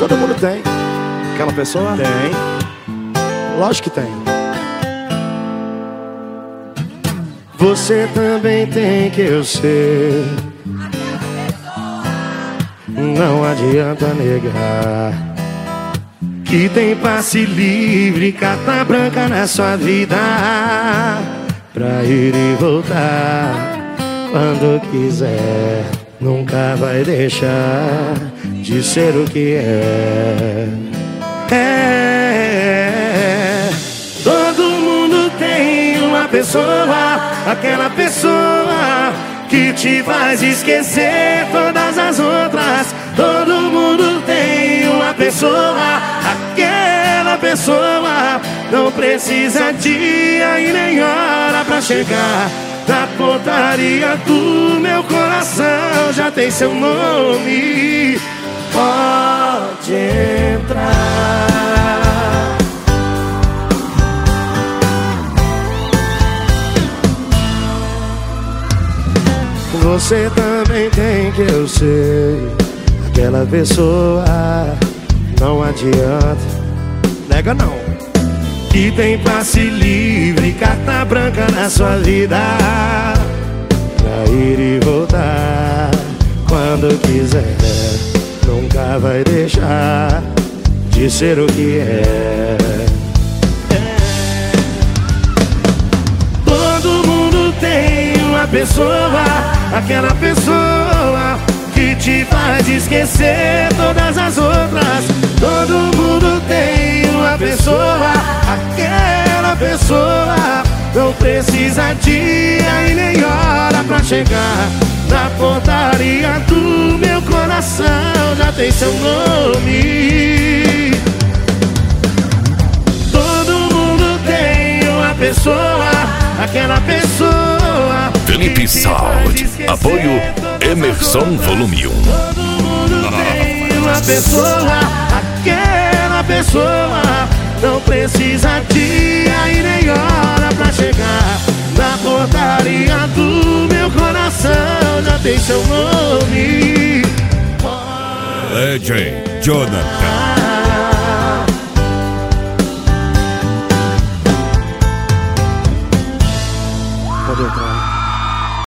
Todo mundo tem. Aquela pessoa? Tem. Lógico que tem. Você também tem, que eu sei. Não adianta negar que tem passe livre, carta branca na sua vida, pra ir e voltar quando quiser. Nunca vai deixar de ser o que é. Todo mundo tem uma pessoa, aquela pessoa que te faz esquecer todas as outras. Todo mundo tem uma pessoa, aquela pessoa não precisa dia e nem hora pra chegar na portaria do meu coração. Já tem seu nome, pode entrar. Você também tem, que eu sei. Aquela pessoa, não adianta, nega não, que tem passe livre, carta branca na sua vida, pra ir e voltar quando quiser. Nunca vai deixar de ser o que é. Todo mundo tem uma pessoa, aquela pessoa que te faz esquecer todas as outras. Todo mundo tem uma pessoa, aquela pessoa não precisa dia e nem hora pra chegar na portaria do meu coração. Já tem seu nome. Todo mundo tem uma pessoa, aquela pessoa. Felipe Sound, apoio Emerson Volume 1. Todo mundo tem uma pessoa, aquela pessoa não precisa dia e nem hora pra chegar na portaria do meu coração. Já tem seu nome, DJ Jonathan. pode entrar.